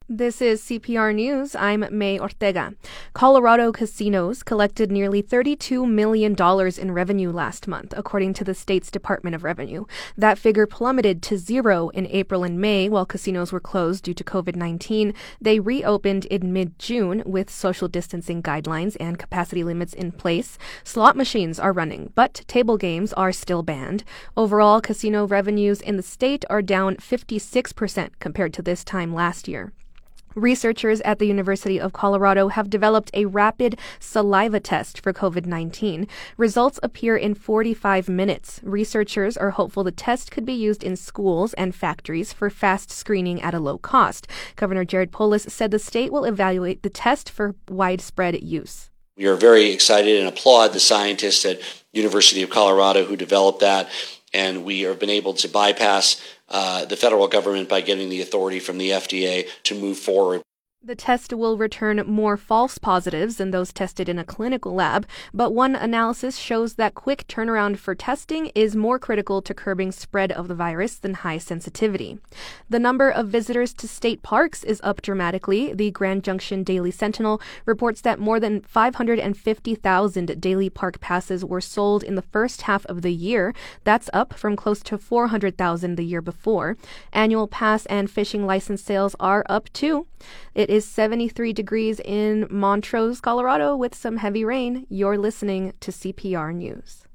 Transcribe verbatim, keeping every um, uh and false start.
This is C P R News. I'm May Ortega. Colorado casinos collected nearly thirty-two million dollars in revenue last month, according to the state's Department of Revenue. That figure plummeted to zero in April and May while casinos were closed due to covid nineteen. They reopened in mid-June with social distancing guidelines and capacity limits in place. Slot machines are running, but table games are still banned. Overall, casino revenues in the state are down fifty-six percent compared to this time last year. Researchers at the University of Colorado have developed a rapid saliva test for covid nineteen. Results appear in forty-five minutes. Researchers are hopeful the test could be used in schools and factories for fast screening at a low cost. Governor Jared Polis said the state will evaluate the test for widespread use. We are very excited and applaud the scientists at University of Colorado who developed that, and we have been able to bypass uh, the federal government by getting the authority from the F D A to move forward. The test will return more false positives than those tested in a clinical lab, but one analysis shows that quick turnaround for testing is more critical to curbing spread of the virus than high sensitivity. The number of visitors to state parks is up dramatically. The Grand Junction Daily Sentinel reports that more than five hundred fifty thousand daily park passes were sold in the first half of the year. That's up from close to four hundred thousand the year before. Annual pass and fishing license sales are up too. It is seventy-three degrees in Montrose, Colorado, with some heavy rain. You're listening to C P R News.